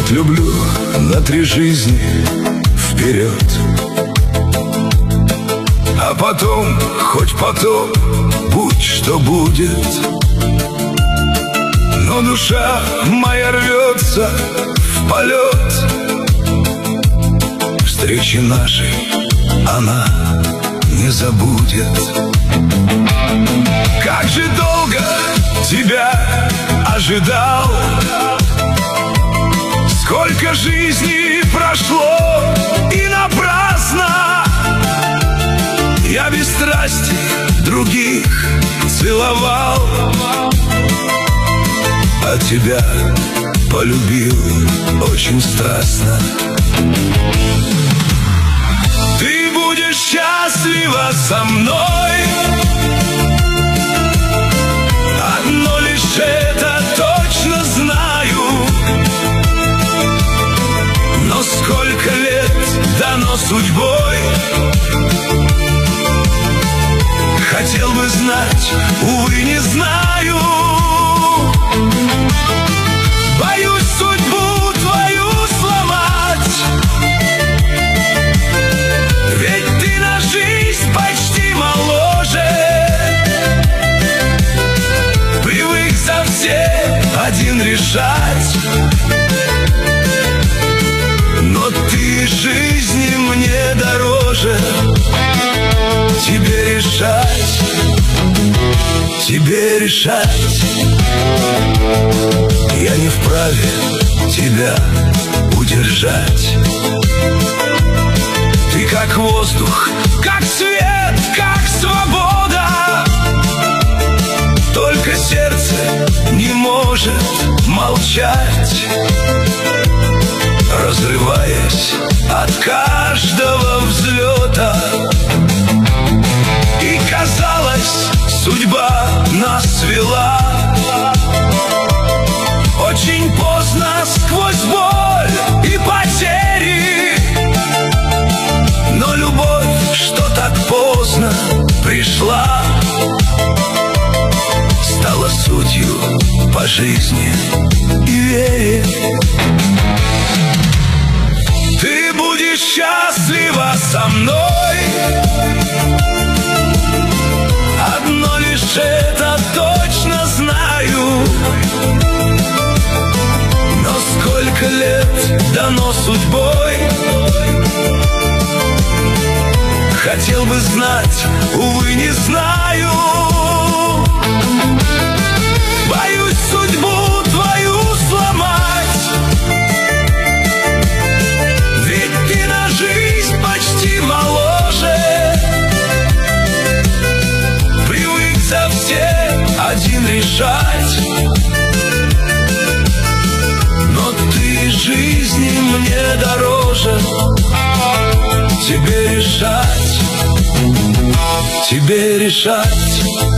люблю на 3 жизни вперед. А потом, хоть потом, будь что будет. Но душа моя рвется в полет. Встречи нашей она не забудет. Как же долго тебя ожидал, сколько жизней прошло и напрасно. Я без страсти других целовал, а тебя полюбил очень страстно. Ты будешь счастлива со мной, одно лишь это точно знаю. Но сколько лет дано судьбой, хотел бы знать, увы, не знаю. Боюсь судьбу твою сломать, ведь ты на жизнь почти моложе. Привык за всех один решать, но ты жизни мне дороже. Тебе решать, тебе решать. Я не вправе тебя удержать. Ты как воздух, как свет, как свобода. Только сердце не может молчать, разрываясь от каждого взлета. И казалось, судьба нас свела. Очень поздно, сквозь боль и потери. Но любовь, что так поздно пришла, стала сутью по жизни и вере. Ты будешь счастлива со мной, одно лишь это точно знаю. Но сколько лет дано судьбой, хотел бы знать, увы, не знаю. Боюсь судьбу твою сломать, ведь ты на жизнь почти моложе. Привык за всех один решать, но ты жизни мне дороже. Тебе решать, тебе решать.